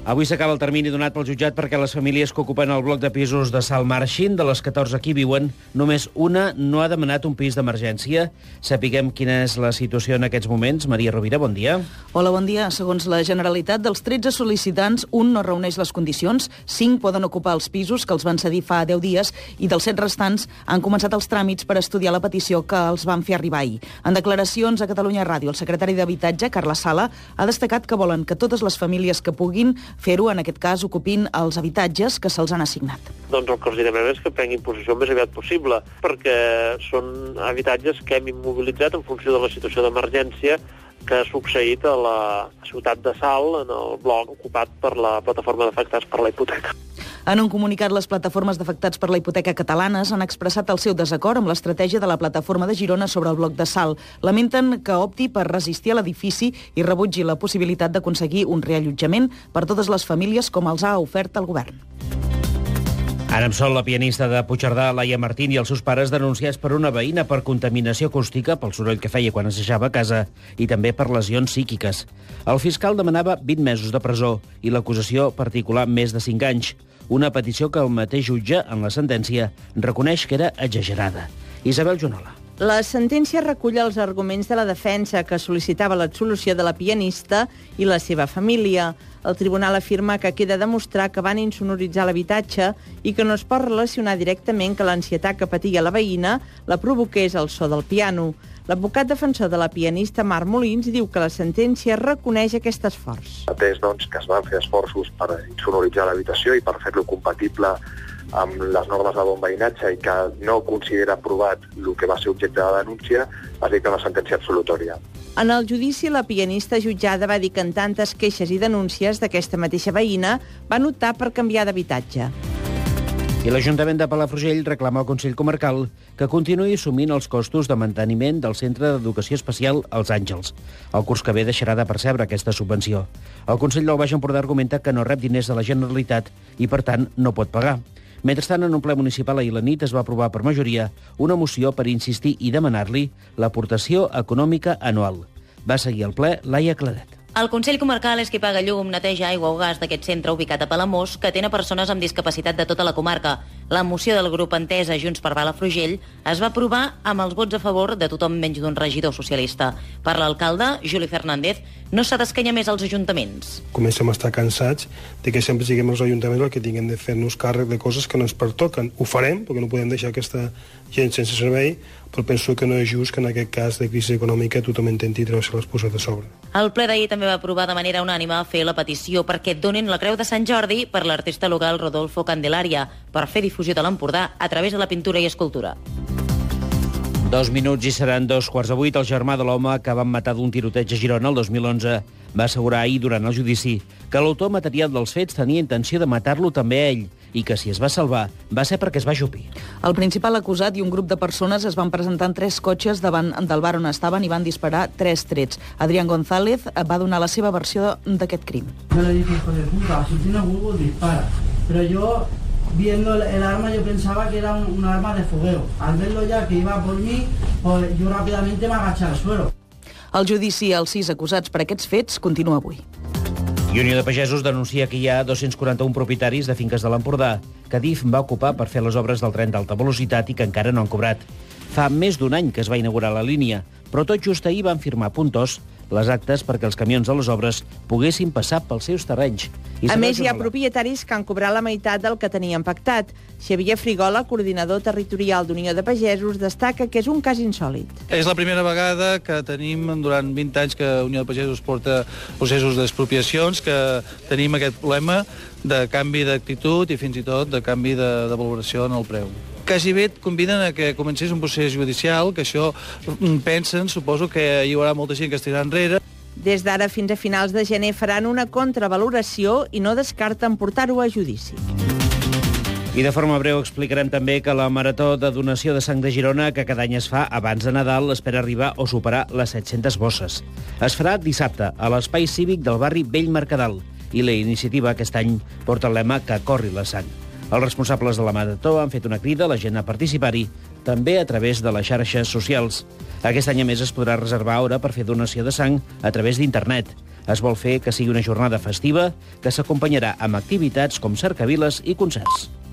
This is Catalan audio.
Avui s'acaba el termini donat pel jutjat perquè les famílies que ocupen el bloc de pisos de Salt marxin. De les 14 que hi viuen, només una no ha demanat un pis d'emergència. Sapiguem quina és la situació en aquests moments. Maria Rovira, bon dia. Hola, bon dia. Segons la Generalitat, dels 13 sol·licitants, un no reuneix les condicions, 5 poden ocupar els pisos que els van cedir fa 10 dies i dels 7 restants han començat els tràmits per estudiar la petició que els van fer arribar ahir. En declaracions a Catalunya Ràdio, el secretari d'Habitatge, Carles Sala, ha destacat que volen que totes les famílies que puguin fer-ho, en aquest cas, ocupin els habitatges que se'ls han assignat. Doncs el que els demanem és que prenguin possessió el més aviat possible, perquè són habitatges que hem immobilitzat en funció de la situació d'emergència que ha succeït a la ciutat de Salt, en el bloc ocupat per la plataforma d'afectats per la hipoteca. En un comunicat, les plataformes d'afectats per la hipoteca catalanes han expressat el seu desacord amb l'estratègia de la plataforma de Girona sobre el bloc de Salt. Lamenten que opti per resistir a l'edifici i rebutgi la possibilitat d'aconseguir un reallotjament per totes les famílies com els ha ofert el govern. Ara amb sol, la pianista de Puigcerdà, Laia Martín, i els seus pares denunciats per una veïna per contaminació acústica, pel soroll que feia quan assajava a casa, i també per lesions psíquiques. El fiscal demanava 20 mesos de presó i l'acusació particular més de 5 anys. Una petició que el mateix jutge, en la sentència, reconeix que era exagerada. Isabel Jonola. La sentència recull els arguments de la defensa que sol·licitava l'absolució de la pianista i la seva família. El tribunal afirma que queda demostrar que van insonoritzar l'habitatge i que no es pot relacionar directament que l'ansietat que patia la veïna la provoqués el so del piano. L'advocat defensor de la pianista, Marc Molins, diu que la sentència reconeix aquest esforç. Atès, doncs, que es van fer esforços per insonoritzar l'habitació i per fer-lo compatible amb les normes de bon veïnatge i que no considera aprovat el que va ser objecte de denúncia, es dicta una sentència absolutòria. En el judici, la pianista jutjada va dir que en tantes queixes i denúncies d'aquesta mateixa veïna van optar per canviar d'habitatge. I l'Ajuntament de Palafrugell reclama al Consell Comarcal que continuï assumint els costos de manteniment del Centre d'Educació Especial Els Àngels. El curs que ve deixarà de percebre aquesta subvenció. El Consell del Baix Empordà argumenta que no rep diners de la Generalitat i, per tant, no pot pagar. Mentrestant, en un ple municipal ahir a la nit es va aprovar per majoria una moció per insistir i demanar-li l'aportació econòmica anual. Va seguir el ple Laia Claret. El Consell Comarcal és qui paga llum, neteja, aigua o gas d'aquest centre ubicat a Palamós, que atén a persones amb discapacitat de tota la comarca. La moció del grup Entesa Junts per Palafrugell es va aprovar amb els vots a favor de tothom menys d'un regidor socialista. Per l'alcalde, Juli Fernández, no s'ha d'escanyar més als ajuntaments. Comencem a estar cansats de que sempre siguem els ajuntaments els que tinguem de fer-nos càrrec de coses que no ens pertoquen. Ho farem, perquè no podem deixar aquesta gent sense servei, però penso que no és just que en aquest cas de crisi econòmica tothom intenti treure-se les puces de sobre. El ple d'ahir també va aprovar de manera unànime fer la petició perquè donin la Creu de Sant Jordi per l'artista local Rodolfo Candelaria per fer difusió de l'Empordà a través de la pintura i escultura. 2 minuts i seran 2:15. El germà de l'home que van matar d'un tiroteig a Girona el 2011 va assegurar ahir durant el judici que l'autor material dels fets tenia intenció de matar-lo també a ell i que si es va salvar va ser perquè es va ajupir. El principal acusat i un grup de persones es van presentar en 3 cotxes davant del bar on estaven i van disparar 3 trets. Adrián González va donar la seva versió d'aquest crim. Yo le dije, hijo de puta, si tienes huevos dispara. Pero yo, viendo el arma, yo pensaba que era un arma de fogueo. Al verlo ya que iba por mí, pues yo rápidamente me agaché al suelo. El judici als 6 acusats per aquests fets continua avui. I Unió de Pagesos denuncia que hi ha 241 propietaris de finques de l'Empordà que DIF va ocupar per fer les obres del tren d'alta velocitat i que encara no han cobrat. Fa més d'un any que es va inaugurar la línia, però tot just ahir van firmar puntos les actes perquè els camions de les obres poguessin passar pels seus terrenys. A més, hi ha propietaris que han cobrat la meitat del que tenien pactat. Xavier Frigola, coordinador territorial d'Unió de Pagesos, destaca que és un cas insòlit. És la primera vegada que tenim, durant 20 anys que Unió de Pagesos porta processos d'expropiacions, que tenim aquest problema de canvi d'actitud i fins i tot de canvi de valoració en el preu. Quasi bé et conviden a que comencés un procés judicial, que això pensen, suposo que hi haurà molta gent que estirà enrere. Des d'ara fins a finals de gener faran una contravaloració i no descarten portar-ho a judici. I de forma breu explicarem també que la marató de donació de sang de Girona, que cada any es fa abans de Nadal, espera arribar o superar les 700 bosses. Es farà dissabte a l'espai cívic del barri Vell Mercadal i la iniciativa aquest any porta el lema que corri la sang. Els responsables de la marató han fet una crida a la gent a participar-hi, també a través de les xarxes socials. Aquest any, a més, es podrà reservar hora per fer donació de sang a través d'internet. Es vol fer que sigui una jornada festiva que s'acompanyarà amb activitats com cercaviles i concerts.